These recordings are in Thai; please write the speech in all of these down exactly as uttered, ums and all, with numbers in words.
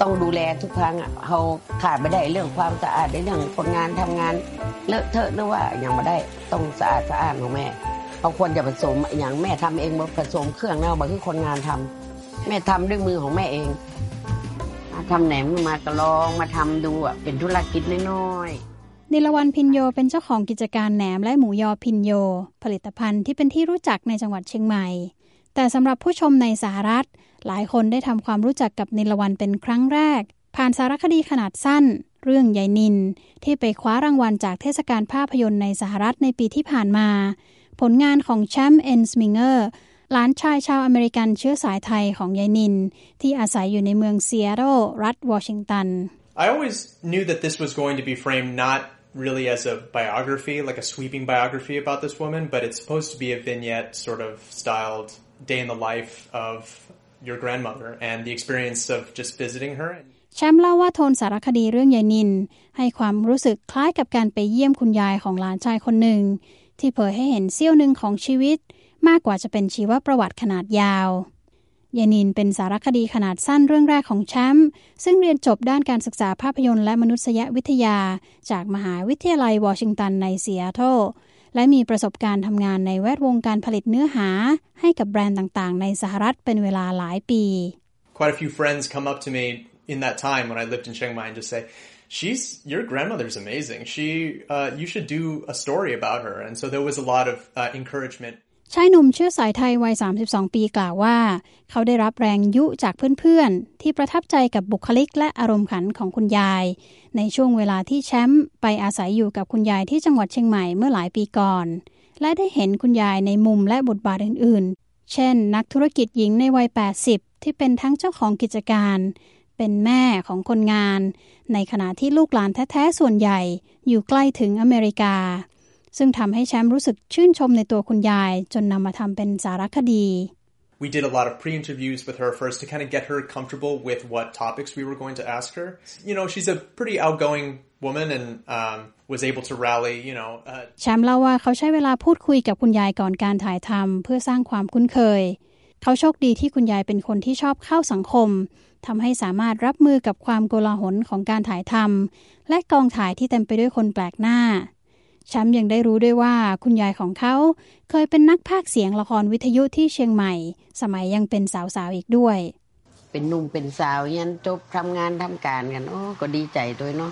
ต้องดูแลทุกครั้งอ่ะเฮาขาดบ่ได้เรื่องความสะอาดในเรื่องคนงานทำงานเลอะเทอะหรือว่าหยังบ่ได้ต้องสะอาดสะอาดของแม่เฮาควรจะผสมหยังแม่ทำเองบ่ผสมเครื่องแล้วบ่คือคนงานทำแม่ทำด้วยมือของแม่เองทำแหนมมาก็ลองมาทำดูอ่ะเป็นธุรกิจน้อยๆนิลวรรณพินโยเป็นเจ้าของกิจการแหนมและหมูยอพินโยผลิตภัณฑ์ที่เป็นที่รู้จักในจังหวัดเชียงใหม่แต่สำหรับผู้ชมในสหรัฐหลายคนได้ทำความรู้จักกับนิลวรรณเป็นครั้งแรกผ่านสารคดีขนาดสั้นเรื่องยายนินที่ไปคว้ารางวัลจากเทศกาลภาพยนตร์ในสหรัฐในปีที่ผ่านมาผลงานของแชมป์เอ็นสมิงเกอร์หลานชายชาวอเมริกันเชื้อสายไทยของยายนินที่อาศัยอยู่ในเมืองซีแอตเทิลรัฐวอชิงตัน I always knew that this was going to be framed not really as a biography, like a sweeping biography about this woman, but it's supposed to be a vignette sort of styled day in the life of your grandmother and the experience of just visiting her. แชมป์เล่าว่าโทนสารคดีเรื่องยายนินให้ความรู้สึกคล้ายกับการไปเยี่ยมคุณยายของหลานชายคนหนึ่งที่เผยให้เห็นเสี้ยวหนึ่งของชีวิตมากกว่าจะเป็นชีวประวัติขนาดยาวยายนินเป็นสารคดีขนาดสั้นเรื่องแรกของแชมป์ซึ่งเรียนจบด้านการศึกษาภาพยนตร์และมนุษยวิทยาจากมหาวิทยาลัยวอชิงตันในซีแอตเทิลและมีประสบการณ์ทำงานในแวดวงการผลิตเนื้อหาให้กับแบรนด์ต่างๆในสหรัฐเป็นเวลาหลายปี Quite a few friends come up to me in that time when I lived in Chiang Mai and just say, "She's your grandmother's amazing. She, uh, you should do a story about her." And so there was a lot of uh, encouragement. ชายหนุ่มเชื้อสายไทยวัยสามสิบสองปีกล่าวว่าเขาได้รับแรงยุจากเพื่อนๆที่ประทับใจกับบุคลิกและอารมณ์ขันของคุณยายในช่วงเวลาที่แชมป์ไปอาศัยอยู่กับคุณยายที่จังหวัดเชียงใหม่เมื่อหลายปีก่อนและได้เห็นคุณยายในมุมและบทบาทอื่นๆเช่นนักธุรกิจหญิงในวัยแปดสิบที่เป็นทั้งเจ้าของกิจการเป็นแม่ของคนงานในขณะที่ลูกหลานแท้ๆส่วนใหญ่อยู่ใกล้ถึงอเมริกาซึ่งทำให้แชมป์รู้สึกชื่นชมในตัวคุณยายจนนำมาทำเป็นสารคดี We did a lot of pre-interviews with her first to kind of get her comfortable with what topics we were going to ask her. You know, she's a pretty outgoing woman and um, was able to rally, you know. แชมป์เล่าว่าเขาใช้เวลาพูดคุยกับคุณยายก่อนการถ่ายทำเพื่อสร้างความคุ้นเคยเขาโชคดีที่คุณยายเป็นคนที่ชอบเข้าสังคมทำให้สามารถรับมือกับความโกลาหลของการถ่ายทำและกองถ่ายที่เต็มไปด้วยคนแปลกหน้าแชมป์ยังได้รู้ด้วยว่าคุณยายของเขาเคยเป็นนักพากย์เสียงละครวิทยุที่เชียงใหม่สมัยยังเป็นสาวๆอีกด้วยเป็นหนุ่มเป็นสาวยันจบทำงานทำการกันโอ้ก็ดีใจด้วยเนาะ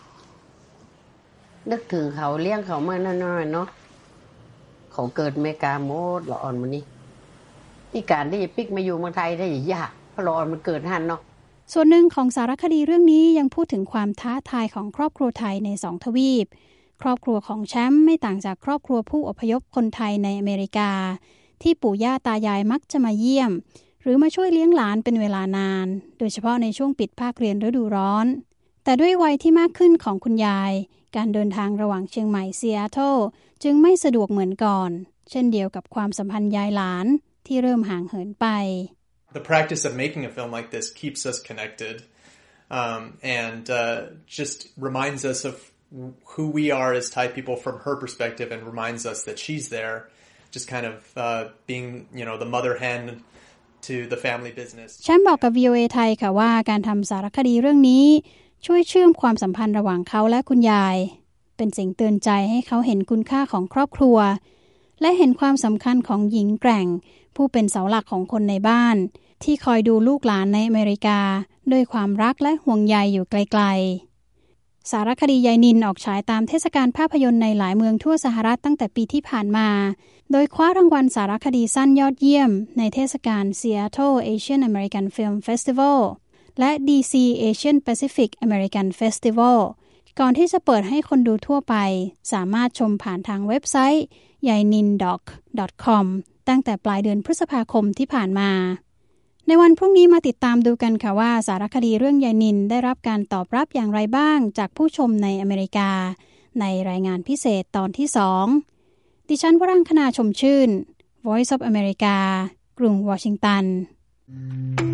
นึกถึงเขาเลี้ยงเขามาน้อยๆเนาะเขาเกิดอเมริกาโมดละอ่อนมันนี่ที่การที่จะปิกมาอยู่เมืองไทยได้ยากเพราะละอ่อนมันเกิดหันเนาะส่วนหนึ่งของสารคดีเรื่องนี้ยังพูดถึงความท้าทายของครอบครัวไทยในสองทวีปครอบครัวของแชมป์ไม่ต่างจากครอบครัวผู้อพยพคนไทยในอเมริกาที่ปู่ย่าตายายมักจะมาเยี่ยมหรือมาช่วยเลี้ยงหลานเป็นเวลานานโดยเฉพาะในช่วงปิดภาคเรียนฤดูร้อนแต่ด้วยวัยที่มากขึ้นของคุณยายการเดินทางระหว่างเชียงใหม่ซีแอตเทิลจึงไม่สะดวกเหมือนก่อนเช่นเดียวกับความสัมพันธ์ยายหลานที่เริ่มห่างเหินไป The practice of making a film like this keeps us connected um, and uh, just reminds us of who we are as Thai people from her perspective and reminds us that she's there just kind of uh, being, you know, the mother hen to the family business แชมป์บอกกับ วี โอ เอ ไทยค่ะว่าการทำสารคดีเรื่องนี้ช่วยเชื่อมความสัมพันธ์ระหว่างเขาและคุณยายเป็นสิ่งเตือนใจให้เขาเห็นคุณค่าของครอบครัวและเห็นความสำคัญของหญิงแกร่งผู้เป็นเสาหลักของคนในบ้านที่คอยดูลูกหลานในอเมริกาด้วยความรักและห่วงใยอยู่ไกลๆสารคดียายนินออกฉายตามเทศกาลภาพยนตร์ในหลายเมืองทั่วสหรัฐตั้งแต่ปีที่ผ่านมาโดยคว้ารางวัลสารคดีสั้นยอดเยี่ยมในเทศกาล Seattle Asian American Film Festival และ ดี ซี Asian Pacific American Festival ก่อนที่จะเปิดให้คนดูทั่วไปสามารถชมผ่านทางเว็บไซต์ ยายนิน ด็อก ดอท คอม ตั้งแต่ปลายเดือนพฤษภาคมที่ผ่านมาในวันพรุ่งนี้มาติดตามดูกันค่ะว่าสารคดีเรื่องยายนินได้รับการตอบรับอย่างไรบ้างจากผู้ชมในอเมริกาในรายงานพิเศษตอนที่สองดิฉันวรังคณาชมชื่น Voice of America กรุงวอชิงตัน